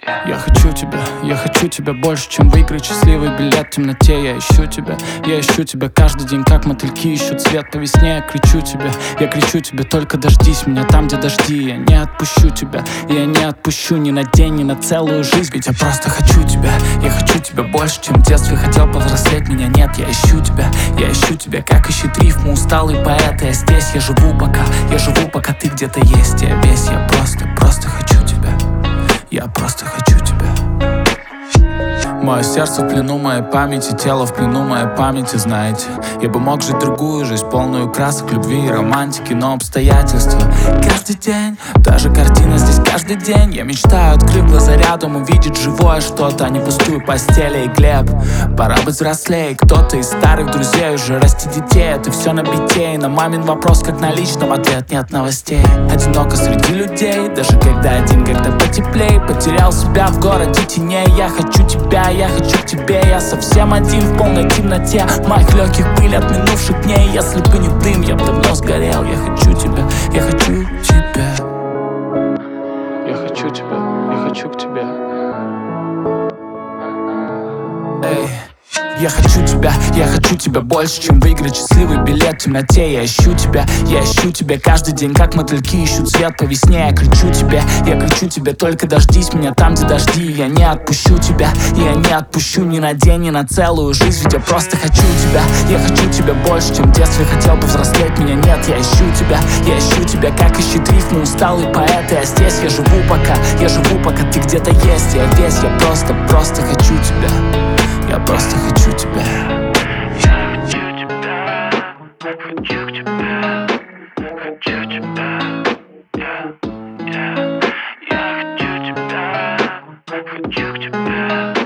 Я хочу тебя больше, чем выиграть счастливый билет в темноте. Я ищу тебя каждый день, как мотыльки ищут свет по весне. Я кричу тебе, только дождись меня там, где дожди. Я не отпущу тебя, я не отпущу ни на день, ни на целую жизнь. Ведь я просто хочу тебя больше, чем в детстве хотел повзрослеть. Меня нет, я ищу тебя, как ищет рифму усталый поэт. Я здесь, я живу пока ты где-то есть. Я просто хочу тебя. Я просто хочу тебя. Мое сердце в плену моей памяти, тело в плену моей памяти, знаете. Я бы мог жить другую жизнь, полную красок, любви и романтики, но обстоятельства каждый день, даже картина здесь каждый день. Я мечтаю, открыв глаза рядом, увидеть живое что-то, а не пустую постель. И Глеб, пора быть взрослее. Кто-то из старых друзей уже расти детей. Это все на бите, и на мамин вопрос, как на личном, ответ нет новостей. Одиноко среди людей, даже когда один, когда потеплей. Потерял себя в городе теней. Я хочу тебя, я хочу к тебе. Я совсем один в полной темноте. Моих легких пыль от минувших дней. Если бы не дым, я бы давно сгорел. Я хочу тебя, я хочу тебя. Я хочу тебя, я хочу к тебе. Эй. Я хочу тебя больше, чем выиграть счастливый билет в темноте. Я ищу тебя каждый день, как мотыльки ищут свет по весне. Я кричу тебе, только дождись меня там, где дожди. Я не отпущу тебя, я не отпущу ни на день, ни на целую жизнь. Ведь я просто хочу тебя больше, чем в детстве хотел бы взрослеть. Меня нет, я ищу тебя, как ищет рифму усталый поэт. Я здесь, я живу пока ты где-то есть. Я весь, я просто хочу тебя. Я просто хочу тебя. Я хочу тебя, хочу к тебе, хочу тебя. Я хочу тебя, хочу к тебе.